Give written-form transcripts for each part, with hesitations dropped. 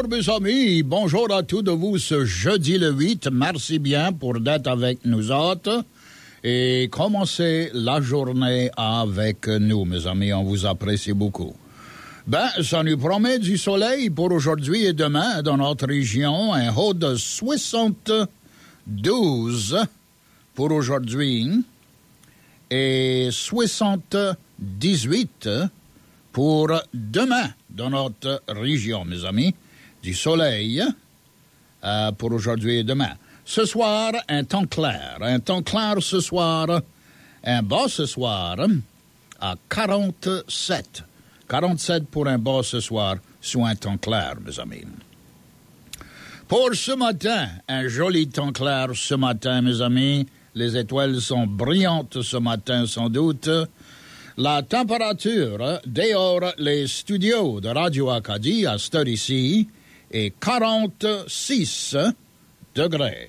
Bonjour mes amis, bonjour à tous de vous ce jeudi le 8. Merci bien pour d'être avec nous autres et commencer la journée avec nous, mes amis. On vous apprécie beaucoup. Ben, ça nous promet du soleil pour aujourd'hui et demain dans notre région. Un haut de 72 pour aujourd'hui et 78 pour demain dans notre région, mes amis. Du soleil pour aujourd'hui et demain. Ce soir, un temps clair. Un temps clair ce soir. Un bas ce soir à 47. 47 pour un bas ce soir sous un temps clair, mes amis. Pour ce matin, un joli temps clair ce matin, mes amis. Les étoiles sont brillantes ce matin, sans doute. La température dehors les studios de Radio Acadie à cette heure ici est 46 degrés.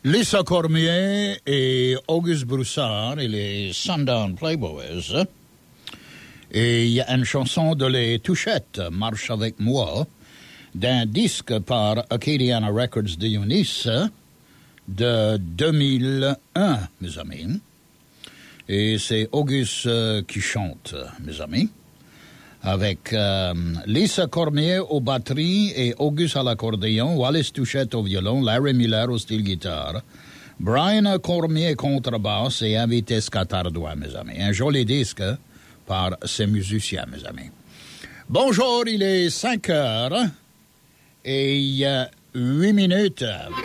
Lisa Cormier et Auguste Broussard et les Sundown Playboys. Et il y a une chanson de Les Touchettes, Marche avec moi, d'un disque par Acadiana Records de Eunice de 2001, mes amis. Et c'est Auguste qui chante, mes amis, avec Lisa Cormier aux batteries et Auguste à l'accordéon, Wallace Touchette au violon, Larry Miller au style guitare, Brian Cormier contrebasse et invité Scatardois, mes amis. Un joli disque par ces musiciens, mes amis. Bonjour, il est 5 heures et il y a 8 minutes.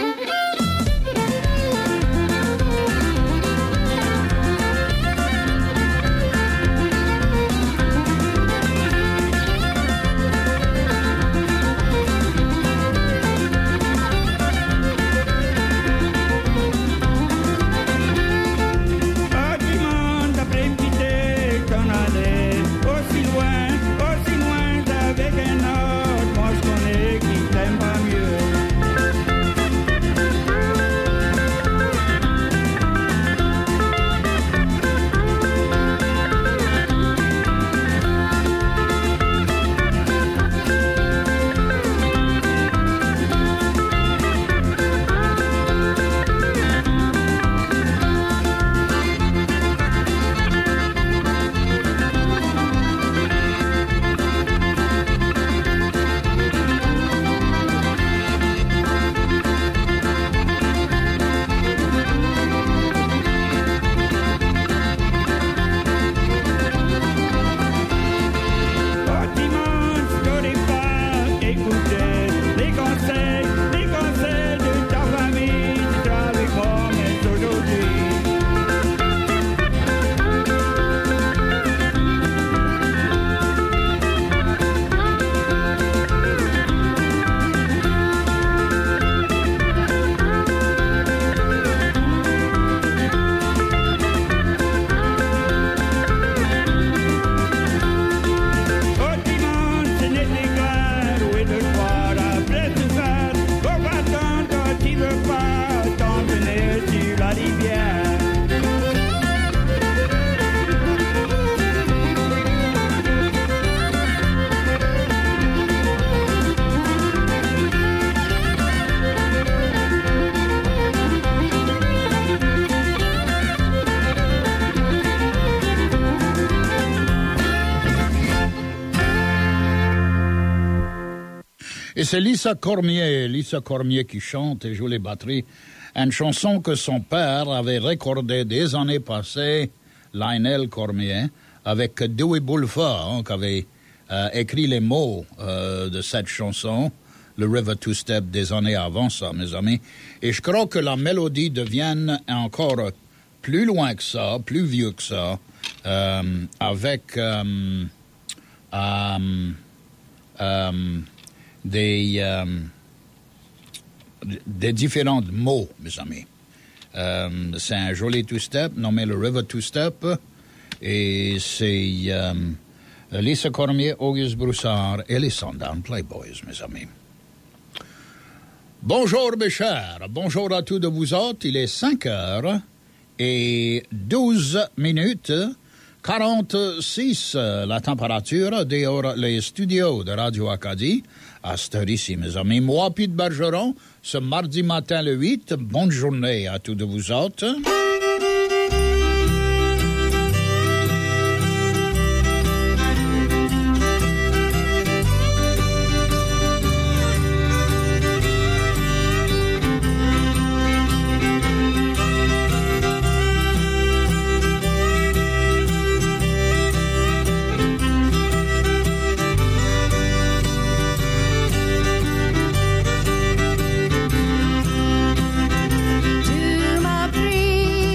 Et c'est Lisa Cormier qui chante et joue les batteries. Une chanson que son père avait recordée des années passées, Lionel Cormier, avec Dewey Bulford, qui avait écrit les mots de cette chanson, le River Two Step, des années avant ça, mes amis. Et je crois que la mélodie devient encore plus loin que ça, plus vieux que ça, avec des différents mots, mes amis. C'est un joli two-step nommé le River Two-Step et c'est Lisa Cormier, Auguste Broussard et les Sundown Playboys, mes amis. Bonjour, mes chers. Bonjour à tous de vous autres. Il est 5 heures et 12 minutes. 46 la température dehors les studios de Radio Acadie. À cette heure ici, mes amis. Moi, Pete Bergeron, ce mardi matin le 8. Bonne journée à tous de vous autres. Tu m'as pris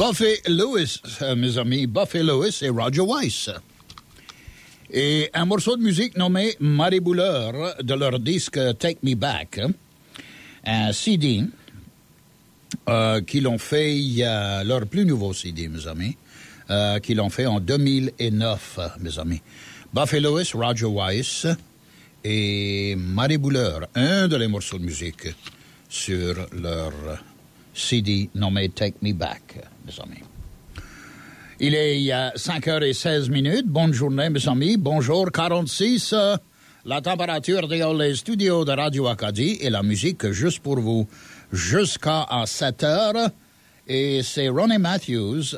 Buffy Lewis, mes amis, Buffy Lewis et Roger Weiss. Et un morceau de musique nommé Muddy Bulger de leur disque Take Me Back, un CD qu'ils l'ont fait, leur plus nouveau CD, mes amis, qu'ils l'ont fait en 2009, mes amis. Buffy Lewis, Roger Weiss et Muddy Bulger, un de les morceaux de musique sur leur CD nommé Take Me Back, mes amis. Il est 5h16. Bonne journée, mes amis. Bonjour, 46. La température dans les studios de Radio Acadie et la musique juste pour vous jusqu'à 7h. Et c'est Ronnie Matthews,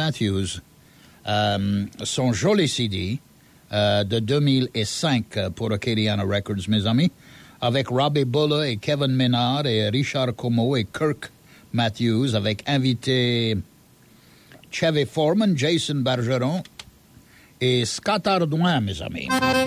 son joli CD de 2005 pour Acadiana Records, mes amis, avec Robbie Buller et Kevin Menard et Richard Como et Kirk Matthews, avec invité Chevy Foreman, Jason Bergeron et Scott Ardouin, mes amis.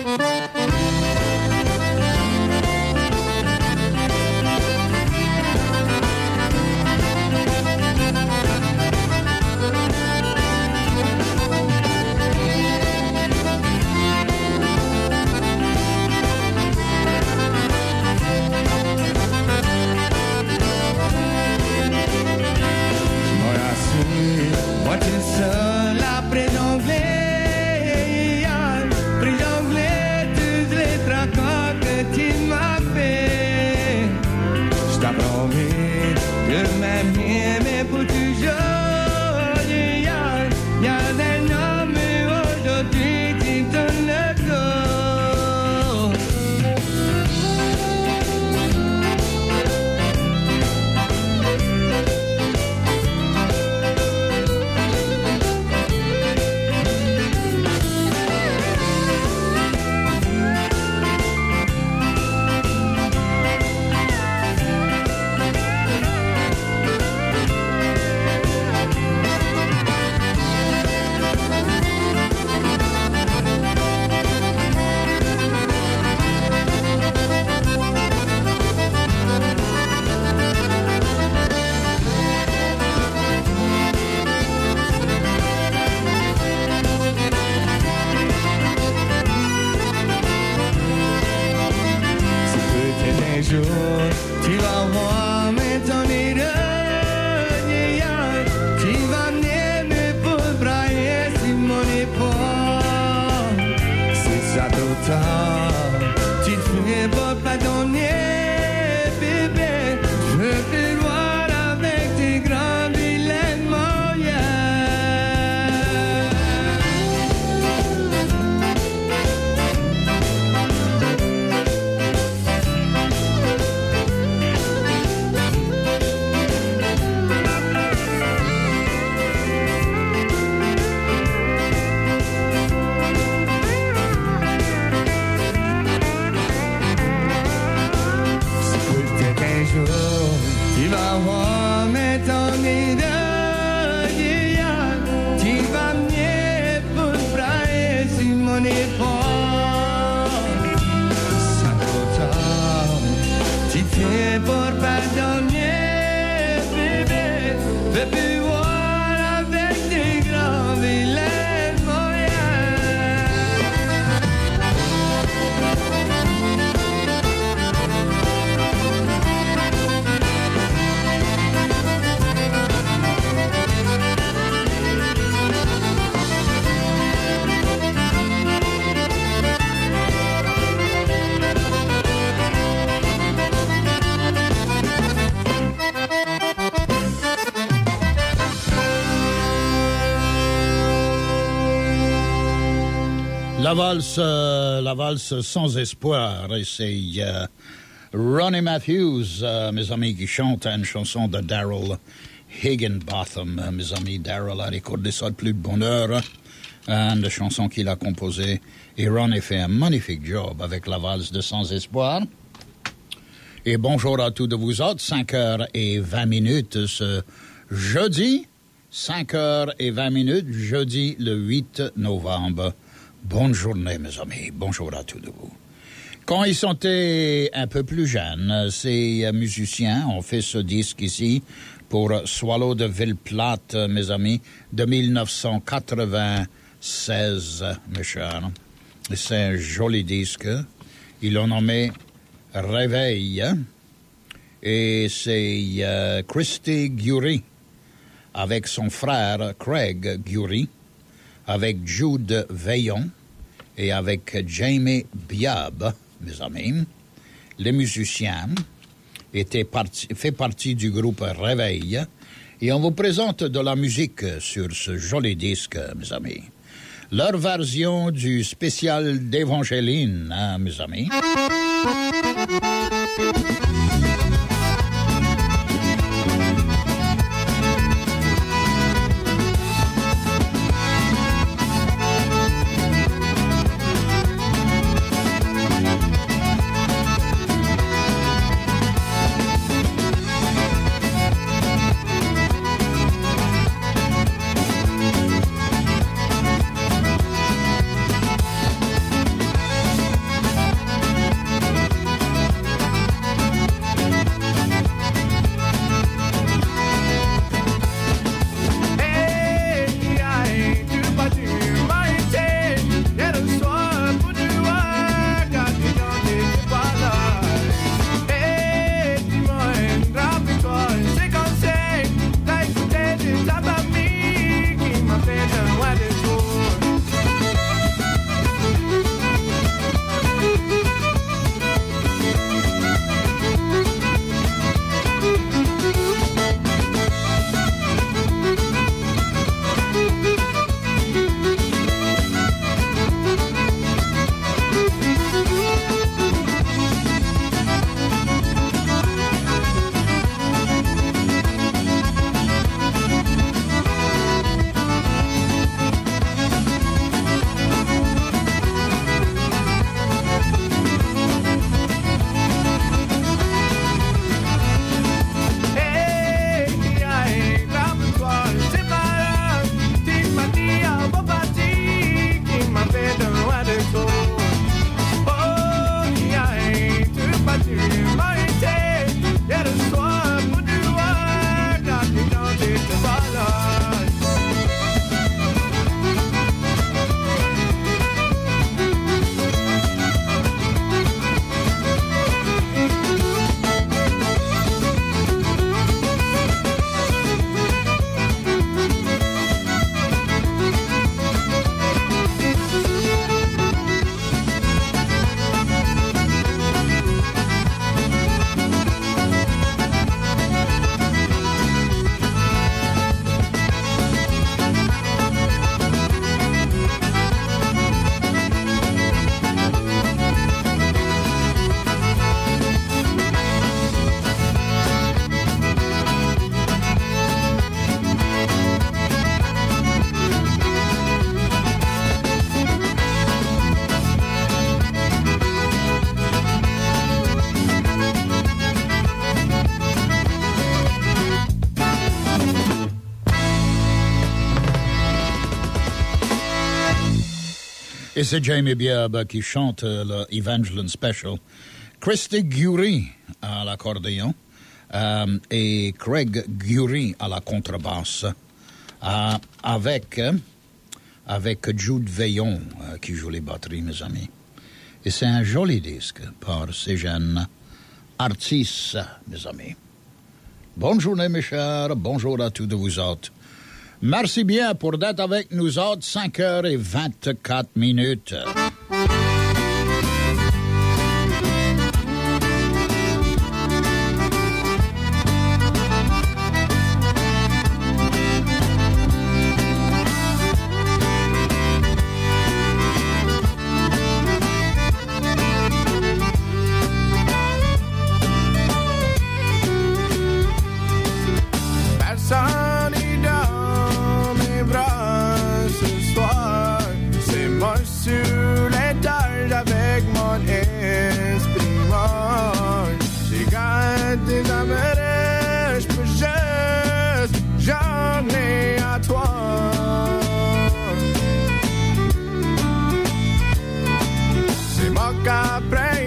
La valse sans espoir, et c'est Ronnie Matthews, mes amis, qui chante une chanson de Daryl Higginbotham. Mes amis, Daryl a recordé ça de plus de bonne heure, une chanson qu'il a composée, et Ronnie fait un magnifique job avec la valse de Sans Espoir. Et bonjour à tous de vous autres, 5h20 ce jeudi, 5h20, jeudi le 8 novembre. Bonne journée, mes amis. Bonjour à tous de vous. Quand ils sont un peu plus jeunes, ces musiciens ont fait ce disque ici pour Swallow de Ville-Plate, mes amis, de 1996, mes chers. C'est un joli disque. Ils l'ont nommé Réveil. Et c'est Christy Gury avec son frère Craig Gury, avec Jude Veillon et avec Jamie Biab, mes amis. Les musiciens fait partie du groupe Réveil et on vous présente de la musique sur ce joli disque, mes amis. Leur version du spécial d'Évangéline, hein, mes amis. Et c'est Jamie Biab qui chante le Evangeline Special. Christy Gury à l'accordéon et Craig Gury à la contrebasse avec Jude Veillon qui joue les batteries, mes amis. Et c'est un joli disque par ces jeunes artistes, mes amis. Bonne journée, mes chers. Bonjour à tous de vous autres. Merci bien pour d'être avec nous autres, 5h24. Qu'après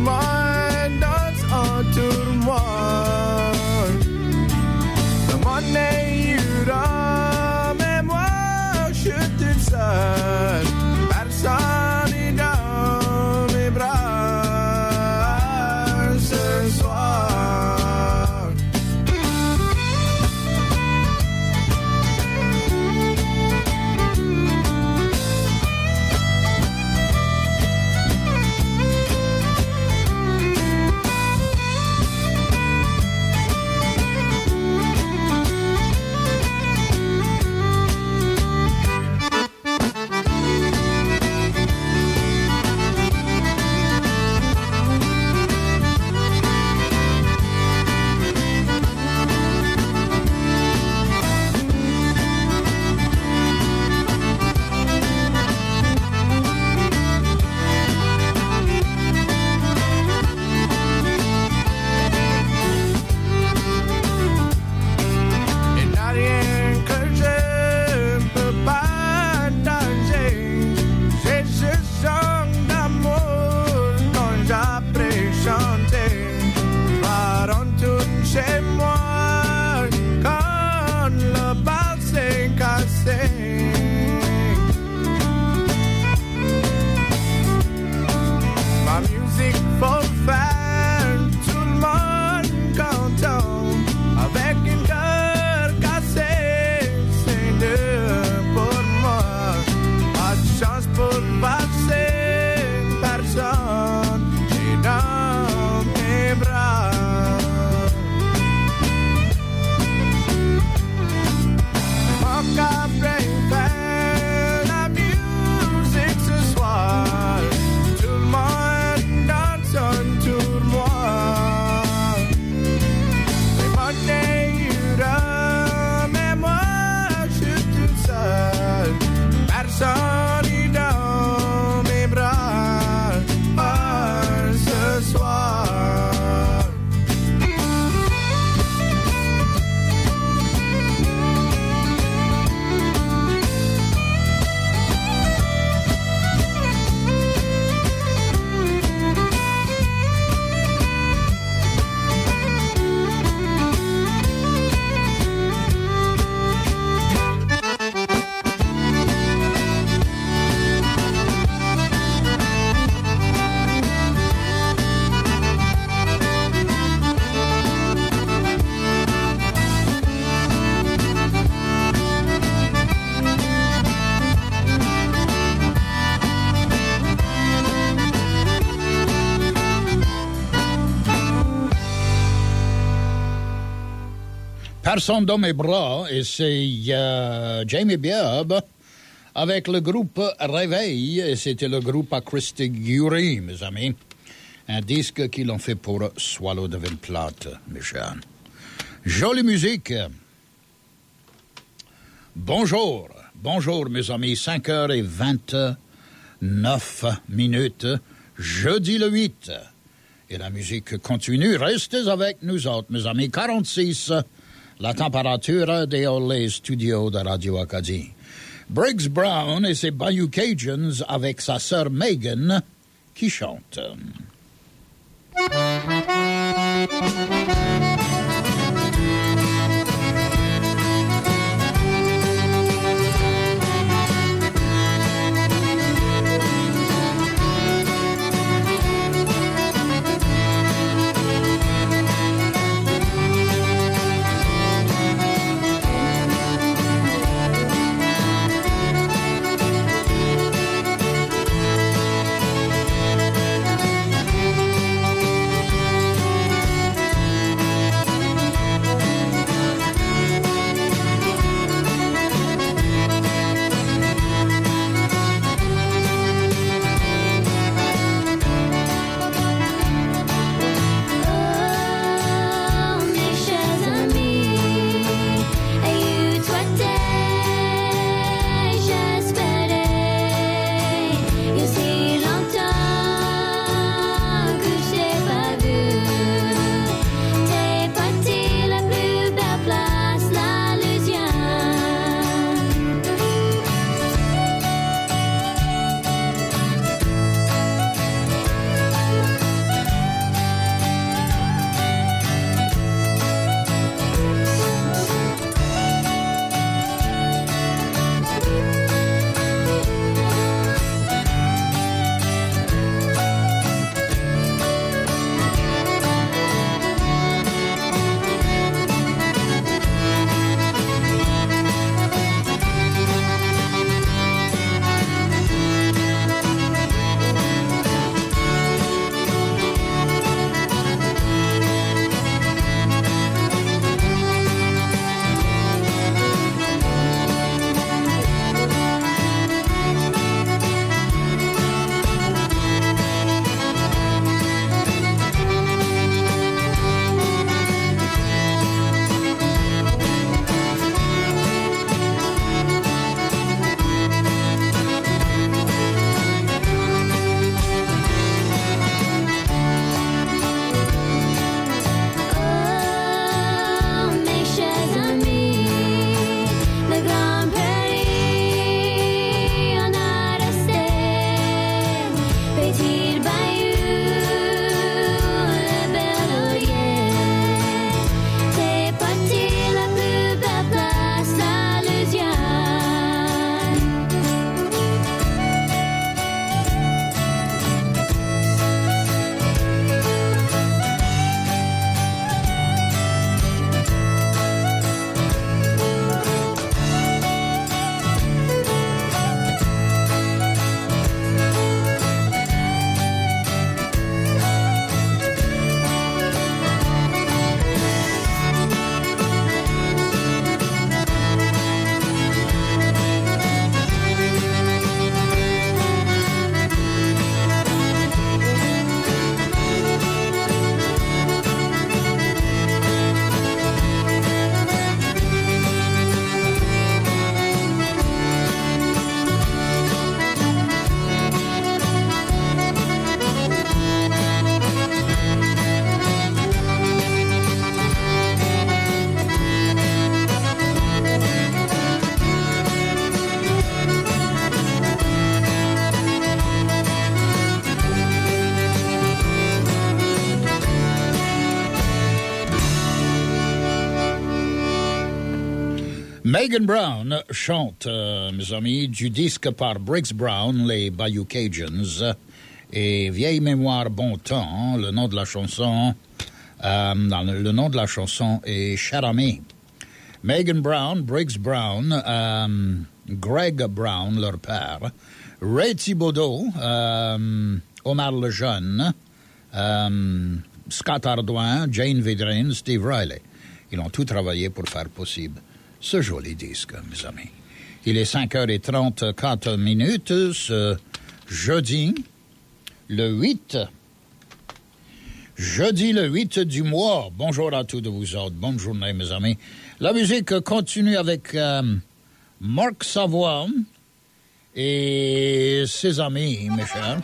monde danse autour de moi. Le monde est dur, mais moi je suis toute seule. Personne n'est dans mes bras ce soir. Personne dans mes bras, et c'est Jamie Bibb avec le groupe Réveil, et c'était le groupe à Christy Gury, mes amis. Un disque qu'ils ont fait pour Swallow de Plate, mes chers. Jolie musique. Bonjour, mes amis, 5h29, jeudi le 8. Et la musique continue, restez avec nous autres, mes amis, 46. La température dans les studios de Radio Acadie. Briggs Brown et ses Bayou Cajuns avec sa sœur Megan qui chante. Megan Brown chante, mes amis, du disque par Briggs Brown, les Bayou Cajuns, et Vieille mémoire, bon temps. Le nom de la chanson, le nom de la chanson est Cher ami. Megan Brown, Briggs Brown, Greg Brown, leur père, Ray Thibodeau, Omar Lejeune, Scott Ardouin, Jane Vidrin, Steve Riley. Ils ont tout travaillé pour faire possible ce joli disque, mes amis. Il est 5h34 ce jeudi, le 8 du mois. Bonjour à tous de vous autres. Bonne journée, mes amis. La musique continue avec Marc Savoie et ses amis, mes chers.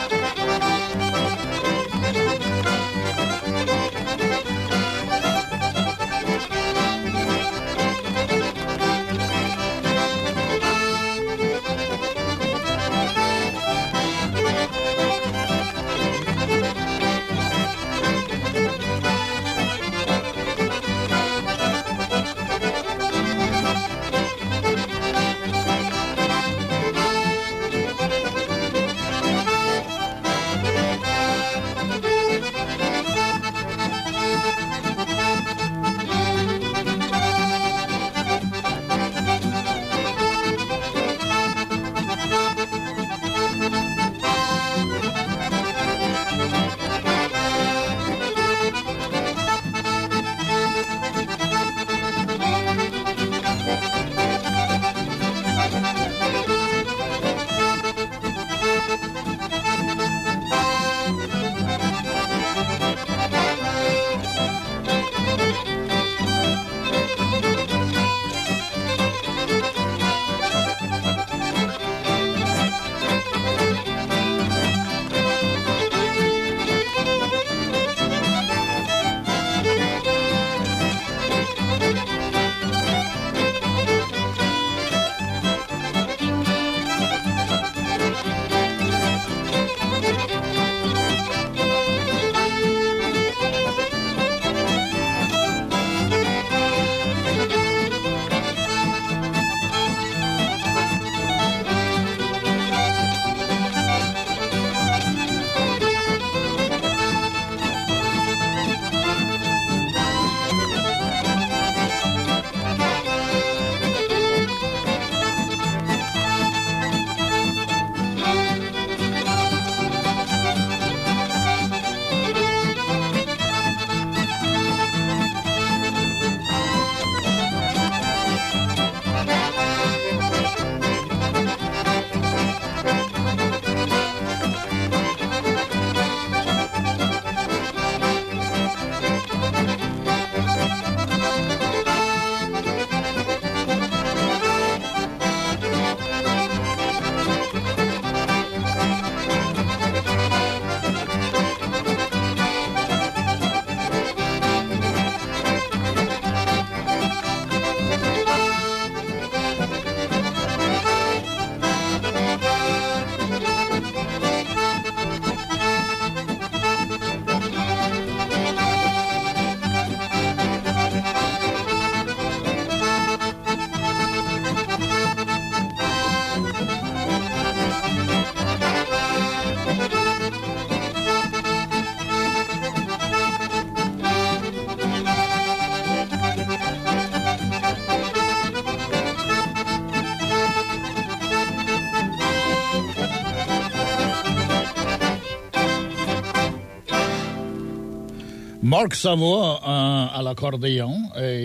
Marc Savoie à l'accordéon.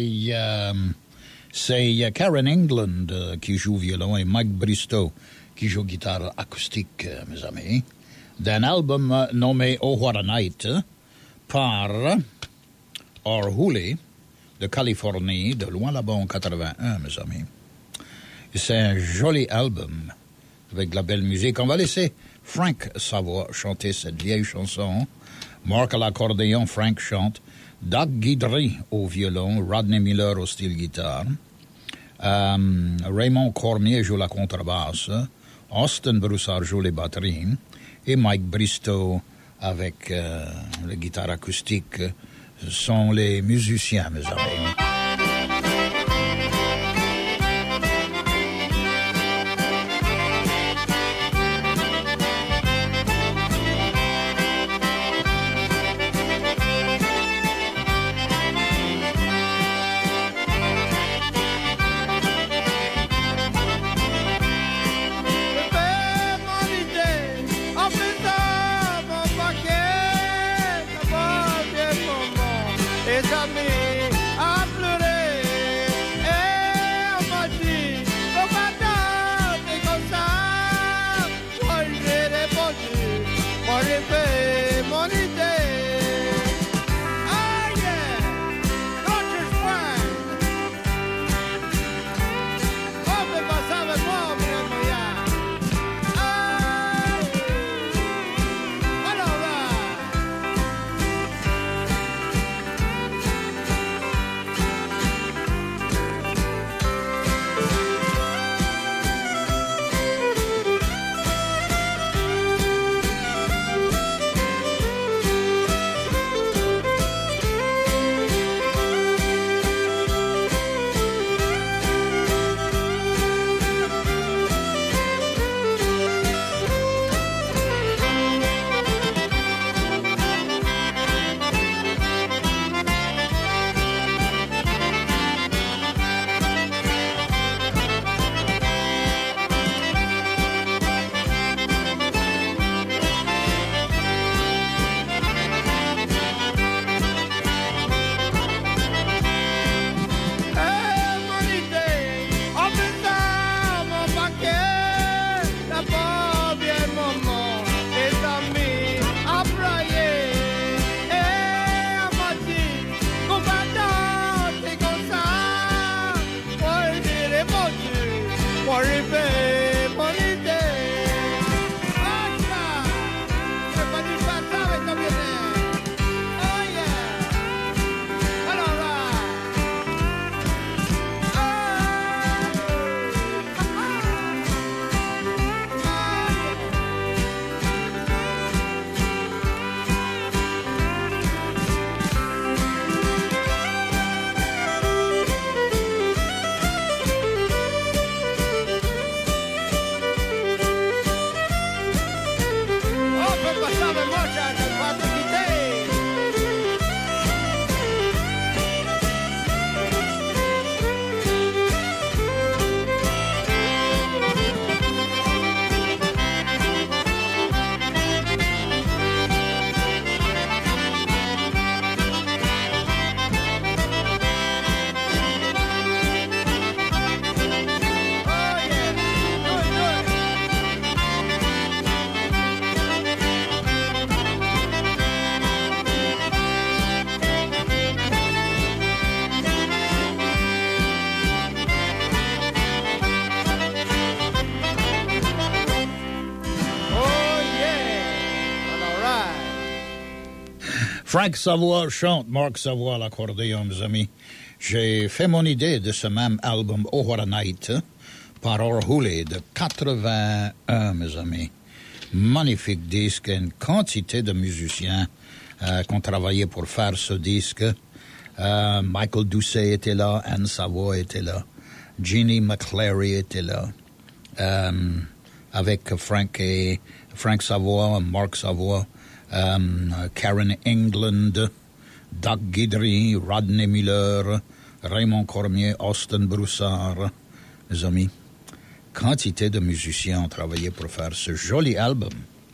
C'est Karen England qui joue violon et Mike Bristow qui joue guitare acoustique, mes amis, d'un album nommé Oh What a Night par Orhuli de Californie, de loin là-bas en 81, mes amis. Et c'est un joli album avec de la belle musique. On va laisser Frank Savoie chanter cette vieille chanson. Marc à l'accordéon, Frank chante. Doug Guidry au violon, Rodney Miller au style guitare. Raymond Cormier joue la contrebasse. Austin Broussard joue les batteries. Et Mike Bristow avec la guitare acoustique sont les musiciens, mes amis. Frank Savoie chante, Mark Savoie à l'accordéon, mes amis. J'ai fait mon idée de ce même album, Oh What a Night, par Orhule de 81, mes amis. Magnifique disque, une quantité de musiciens qui ont travaillé pour faire ce disque. Michael Doucet était là, Anne Savoie était là, Jeannie McCleary était là, avec Frank Savoie, Mark Savoie, Karen England, Doug Guidry, Rodney Miller, Raymond Cormier, Austin Broussard, mes amis. Quantité de musiciens ont travaillé pour faire ce joli album.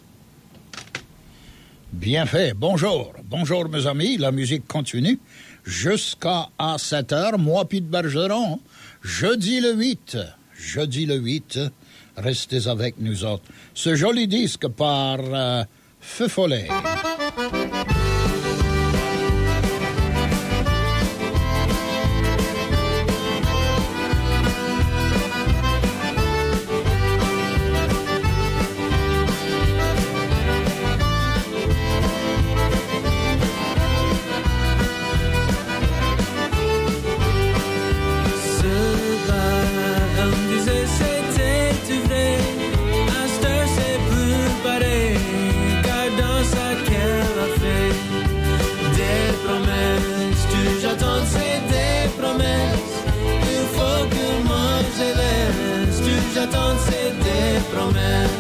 Bien fait. Bonjour. Bonjour, mes amis. La musique continue jusqu'à 7h. Moi, Pete Bergeron. Jeudi le 8. Restez avec nous autres. Ce joli disque par Feu Follet. J'attends, c'est des promesses.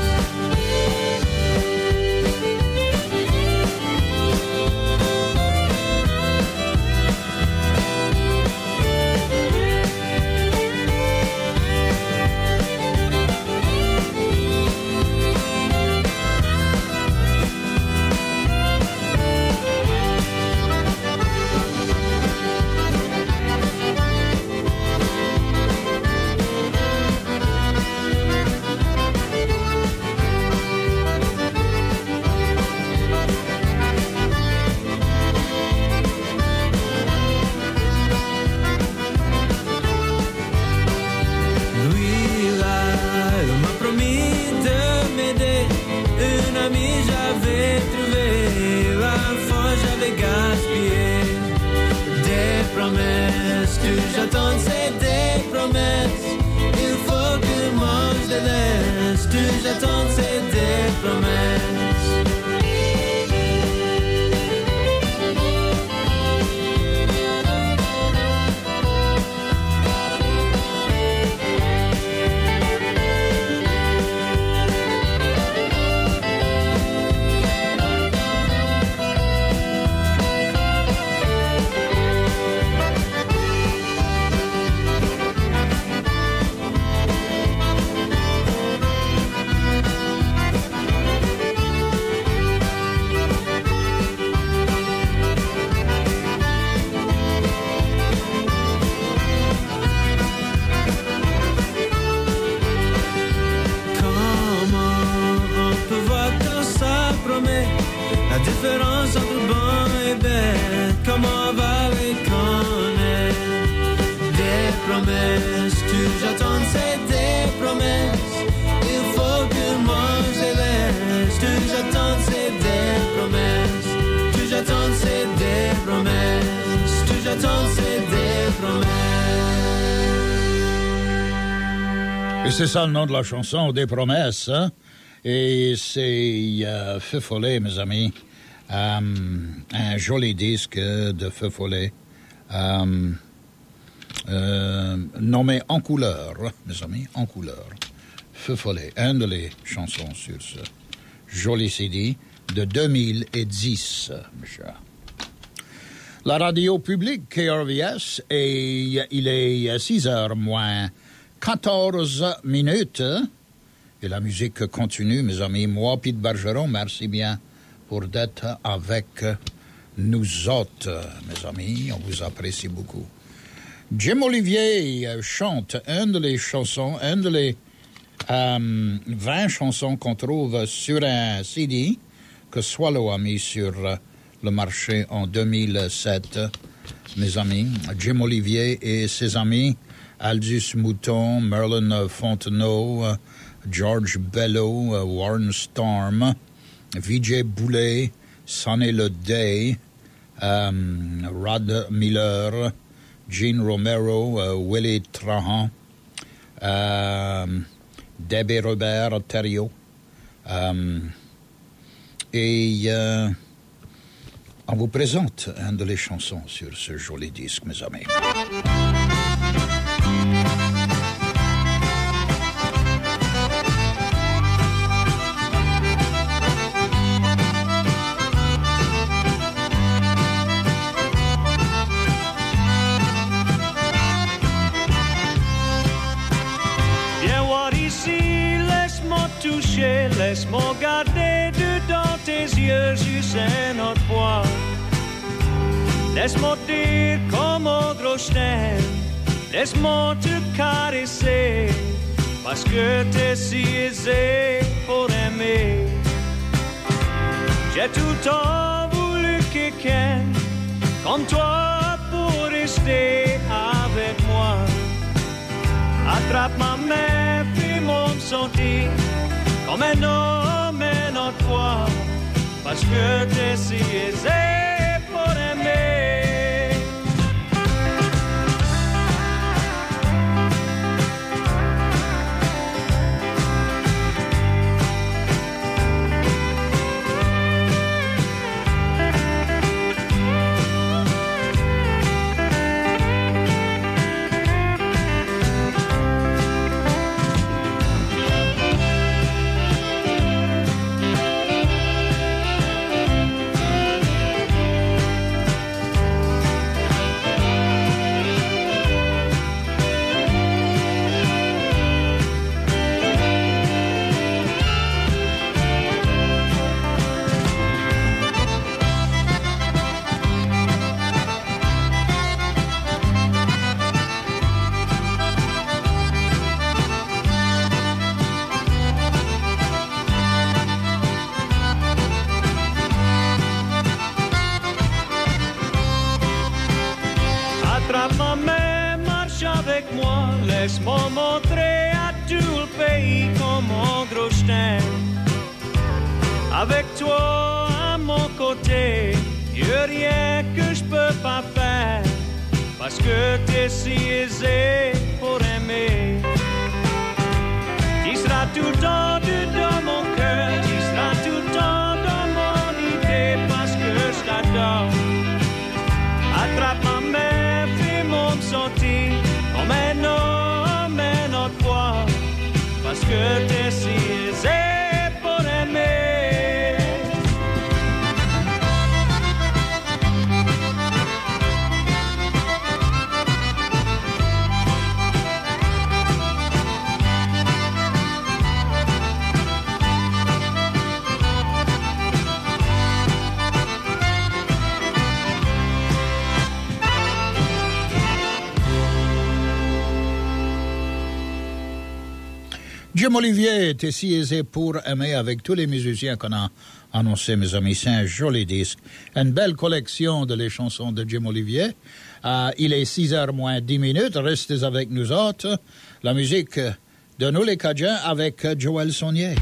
J'attends, c'est des promesses. Il faut que moi je laisse. J'attends, c'est des promesses. Différence entre bon et bête, comment on va les connaître? Des promesses, j'attends, c'est des promesses. Il faut que moi je laisse. J'attends, c'est des promesses. J'attends, c'est des promesses. J'attends, c'est des promesses. Et c'est ça le nom de la chanson, Des promesses, hein? Et c'est Feu Follet, mes amis. Un joli disque de Feu Follet, nommé En couleur, mes amis, En couleur. Feu Follet, un de les chansons sur ce joli CD de 2010, monsieur. La radio publique KRVS, et il est 6h moins 14 minutes. Et la musique continue, mes amis. Moi, Pete Bergeron, merci bien pour d'être avec nous autres, mes amis. On vous apprécie beaucoup. Jim Olivier chante une de les chansons, une de les 20 chansons qu'on trouve sur un CD que Swallow a mis sur le marché en 2007, mes amis. Jim Olivier et ses amis, Aldous Mouton, Merlin Fontenot, George Bello, Warren Storm, Vijay Boulay, Sonny Le Day, Rod Miller, Gene Romero, Willie Trahan, Debbie Robert Thériault, et on vous présente un de les chansons sur ce joli disque, mes amis. Laisse-moi regarder dedans tes yeux, juste notre poids. Laisse-moi dire comment gros je t'aime. Laisse-moi te caresser, parce que t'es si aisé pour aimer. J'ai tout le temps voulu quelqu'un comme toi pour rester avec moi. Attrape ma main, fais-moi me sentir comme un homme et notre foi, parce que t'es si aisé pour aimer. Laisse-moi montrer à tout le pays comment gros je t'aime. Avec toi à mon côté, y'a rien que je peux pas faire, parce que t'es si aisé pour aimer. Tu seras tout le temps dans mon cœur, tu seras tout le temps dans mon idée, parce que je t'adore. Attrape ma main, fais-moi me sentir comme un homme et notre foi, parce que t'es si aisé pour aimer. Jim Olivier était si aisé pour aimer avec tous les musiciens qu'on a annoncés, mes amis. C'est un joli disque. Une belle collection de les chansons de Jim Olivier. Il est 6h moins 10 minutes. Restez avec nous autres. La musique de Nous les Cajuns avec Joël Saunier.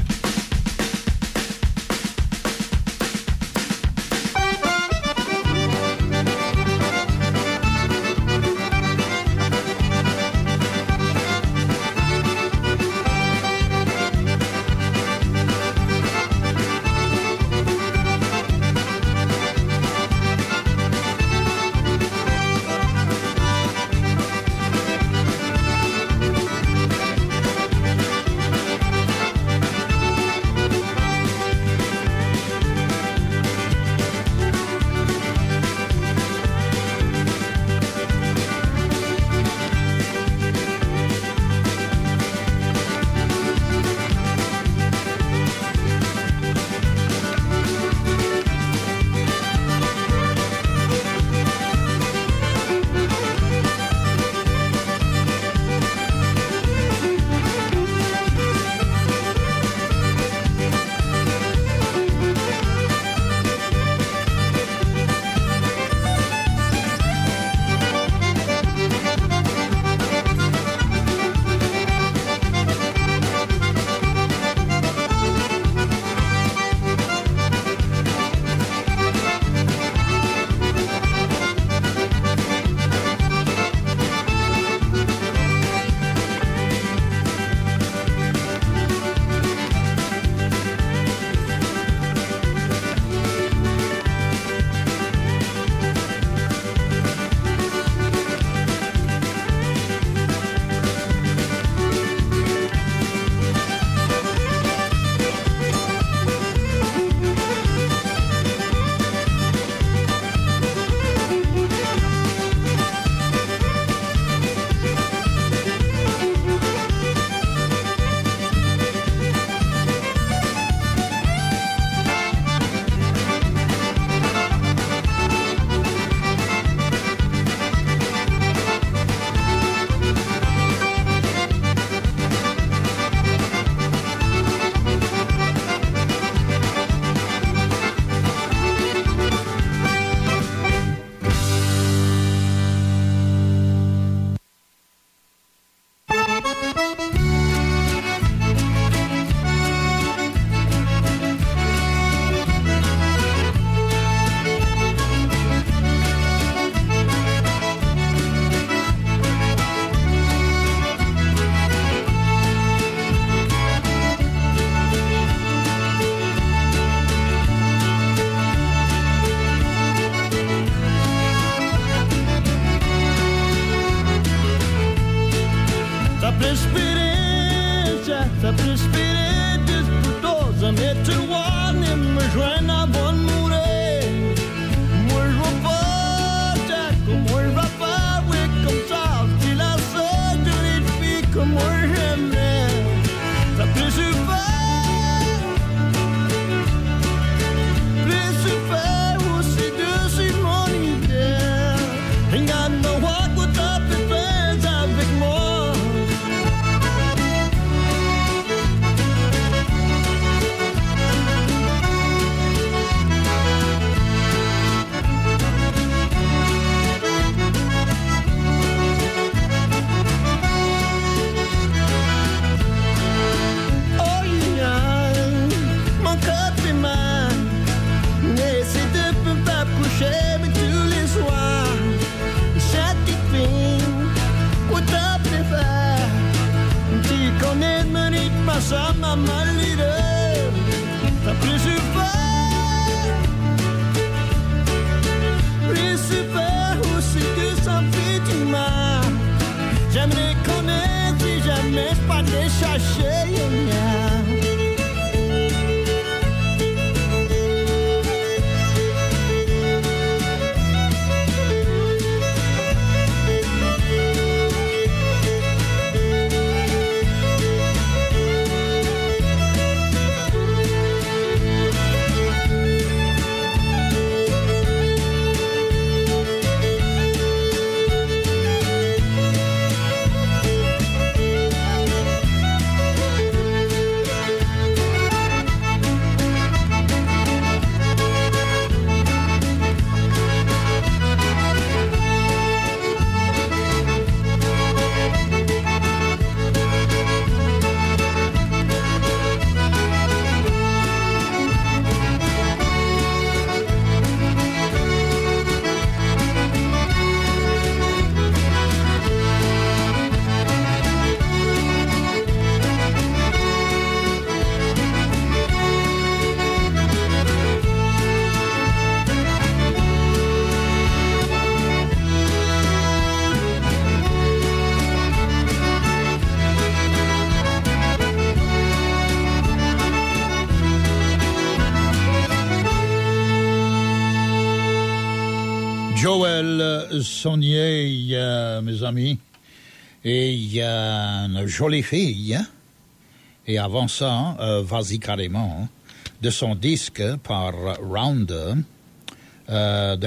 Joël Saunier, mes amis, et il y a une jolie fille, hein? Et avant ça, vas-y carrément, de son disque par Rounder de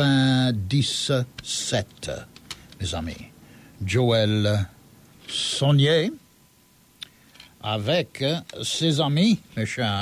97, mes amis. Joël Saunier, avec ses amis, mes chers,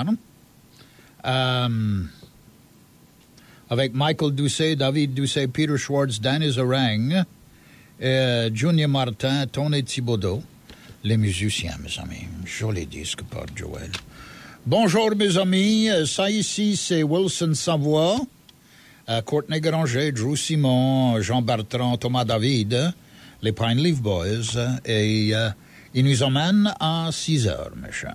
avec Michael Doucet, David Doucet, Peter Schwartz, Danny Zarang, Junior Martin, Tony Thibodeau, les musiciens, mes amis. Joli disque par Joël. Bonjour, mes amis. Ça ici, c'est Wilson Savoie, Courtney Granger, Drew Simon, Jean Bertrand, Thomas David, les Pine Leaf Boys, et ils nous emmènent à 6 heures, mes chers.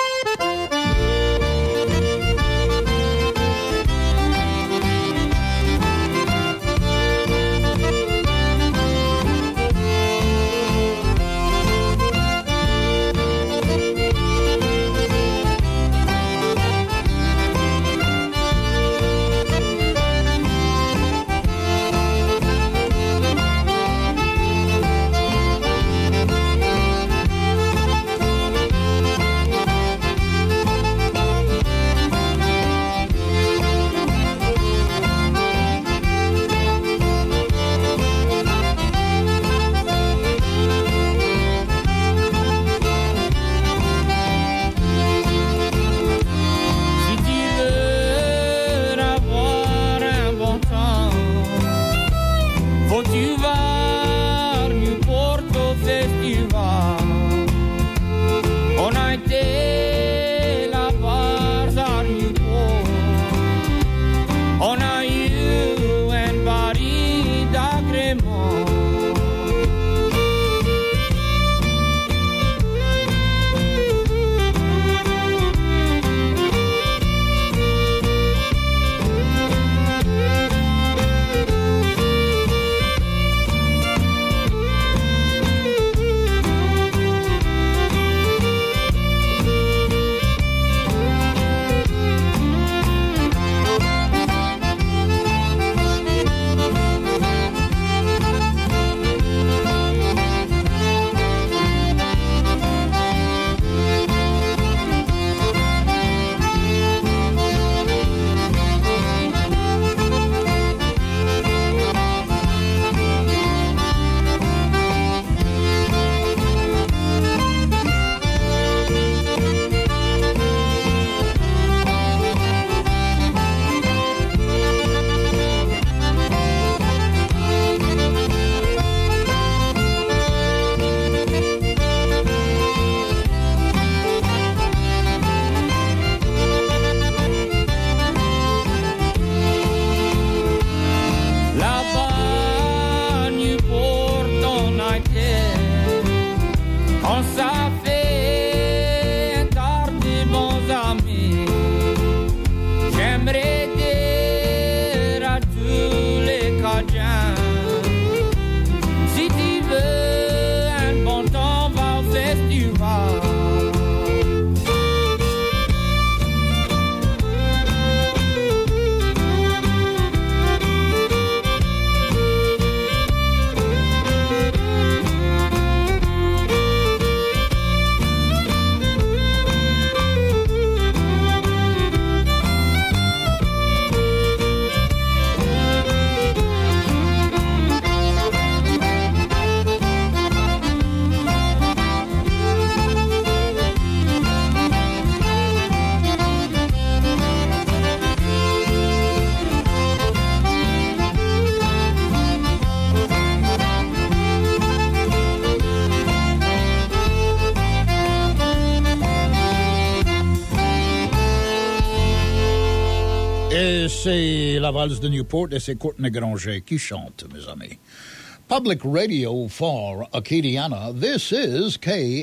C'est la valse de Newport et c'est Courtney Granger qui chante, mes amis. Public Radio for Acadiana, this is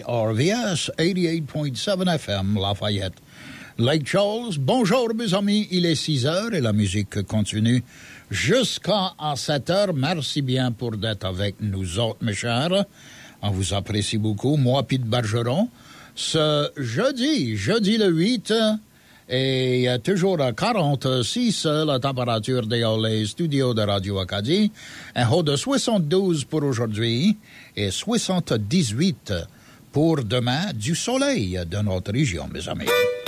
KRVS 88.7 FM, Lafayette. Lake Charles, bonjour mes amis, il est 6 heures et la musique continue jusqu'à 7 heures. Merci bien pour d'être avec nous autres, mes chers. On vous apprécie beaucoup, moi, Pete Bergeron. Ce jeudi le 8... Et toujours à 46, la température dans les studios de Radio Acadie. Un haut de 72 pour aujourd'hui et 78 pour demain, du soleil de notre région, mes amis.